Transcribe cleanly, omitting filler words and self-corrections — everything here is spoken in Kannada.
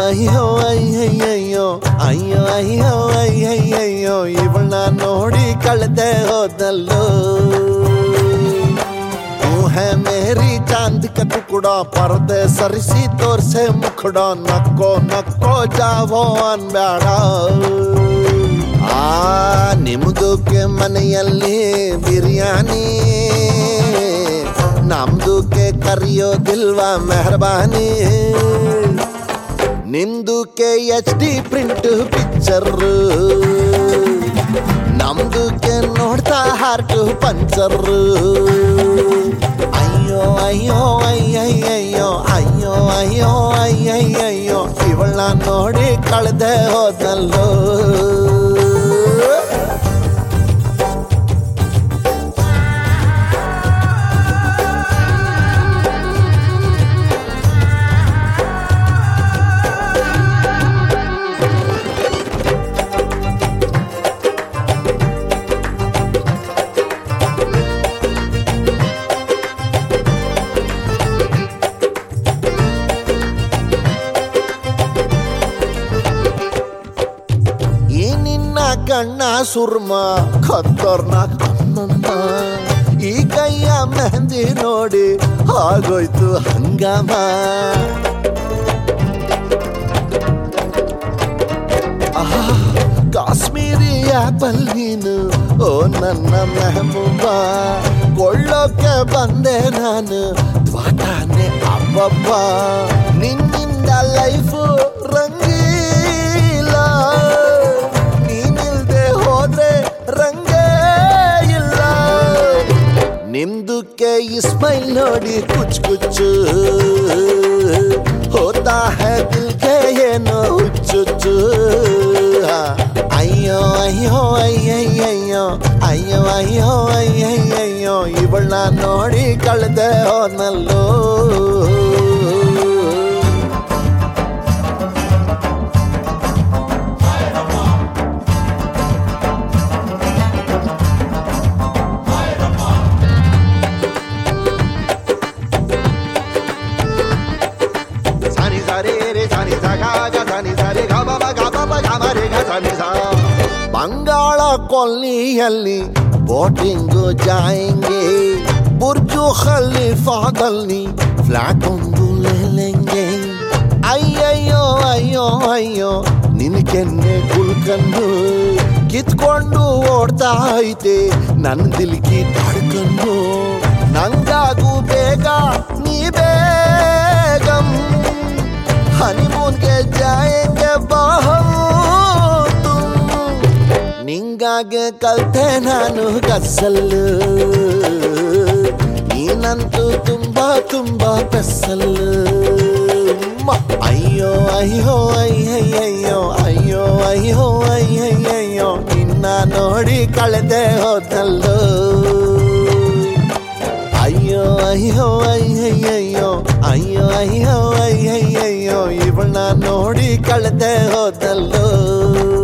ಅಯ್ಯೋ ಅಯ್ಯಯ್ಯಯ್ಯೋ ಅಯ್ಯೋ ಅಯ್ಯೋ ಅಯ್ಯಯ್ಯಯ್ಯೋ ಇವಳನ್ನ ನೋಡಿ ಕಳೆದೆ ಹೋದಲ್ಲೋ है मेरी चांद का टुकड़ा पर्दे सरिसी तोर से मुखड़ा नक्को नक्को जावो अनಬೇಡ ನಿಮ್ದುಕ್ಕೆ ಮನೆಯಲ್ಲಿ ಬಿರಿಯಾನಿ ನಮ್ದುಕ್ಕೆ ಕರೆಯೋದಿಲ್ವಾ ಮೆಹರ್ಬಾನಿ ನಿಮ್ದುಕ್ಕೆ HD ಪ್ರಿಂಟ್ ಪಿಕ್ಚರ್ ನಮ್ದುಕ್ಕೆ ನೋಡ್ತಾ ಹಾರ್ಟ್ ಪಂಚರ್ ಅಯ್ಯೋ ಅಯ್ಯೋ ಅಯ್ಯಯ್ಯಯ್ಯೋ ಅಯ್ಯೋ ಅಯ್ಯೋ ಅಯ್ಯಯ್ಯಯ್ಯೋ ಇವಳನ್ನ ನೋಡಿ ಕಳೆದೆ ಹೋದಲ್ಲೋ ಕಣ್ಣ ಸುರ್ಮ ಖತ್ತರ್ನಾಕ್ ಅಮ್ಮಮ್ಮ ಈ ಕೈಯ ಮೆಹಂದಿ ನೋಡಿ ಆಗೋಯ್ತು ಹಂಗಾಮ ಕಾಶ್ಮೀರಿ ಆಪಲ್ ನೀನು ಓ ನನ್ನ ಮೆಹಬೂಬ ಕೊಳ್ಳೋಕೆ ಬಂದೆ ನಾನು ತ್ವಾಟಾನೆ ಅಬ್ಬಬ್ಬ ನಿನ್ನಿಂದ ಲೈಫು ರಂಗೀಲ ರಂಗೇ ಇಲ್ಲ ನಿಮ್ದುಕ್ಕೆ ಈ ಸ್ಮೈಲ್ ನೋಡಿ ಕುಚ್ ಕುಚ್ಚು ಹೋತಾ ಹೈ ದಿಲ್ಗೆ ಏನೋ ಹುಚ್ಚುಚ್ಚು ಅಯ್ಯೋ ಅಯ್ಯೋ ಅಯ್ಯಯ್ಯಯ್ಯೋ ಅಯ್ಯೋ ಅಯ್ಯೋ ಅಯ್ಯಯ್ಯಯ್ಯೋ ಇವಳನ್ನ ನೋಡಿ ಕಳೆದೆ ಹೋದಲ್ಲೋ ಬಂಗಾಳ ಕೊಲ್ಲಿಯಲ್ಲಿ ಬೋಟಿಂಗು ಜಾಯಂಗೆ ಬುರ್ಜು ಖಲೀಫಾದಲ್ಲಿ ಫ್ಲಾಟ್ ಒಂದು ಲೇಲೆಂಗೆ ಅಯ್ಯಯ್ಯೋ ಅಯ್ಯೋ ಅಯ್ಯೋ ನಿನ್ ಕೆನ್ನೆ ಕುಳ್ಕಂಡು ಕಿತ್ಕೊಂಡು ಓಡ್ತಾ ಐತೆ ನನ್ನ ದಿಲ್ಕಿ ತಡ್ಕೊಂಡು ನಂಗಾಗು ಬೇಗ ನೀ ಬೇಗಂ ಹನಿಮೂನ್ಗೆ ಜಾಯಂಗೆ ನಿಂಗಾಗೆ ಕಲ್ತೆ ನಾನು ಗಸಲ್ಲು ನೀನಂತೂ ತುಂಬಾ ತುಂಬಾ ಪೆಸಲ್ಲು ಅಯ್ಯೋ ಅಯ್ಯೋ ಅಯ್ಯಯ್ಯಯ್ಯೋ ಅಯ್ಯೋ ಅಯ್ಯೋ ಅಯ್ಯಯ್ಯಯ್ಯೋ ನಿನ್ನ ನೋಡಿ ಕಳೆದೆ ಹೋದಲ್ಲೋ ಅಯ್ಯೋ ಅಯ್ಯೋ ಅಯ್ಯಯ್ಯಯ್ಯೋ ಅಯ್ಯೋ ಅಯ್ಯೋ ಅಯ್ಯಯ್ಯಯ್ಯೋ ಇವಳನ್ನ ನೋಡಿ ಕಳೆದೆ ಹೋದಲ್ಲೋ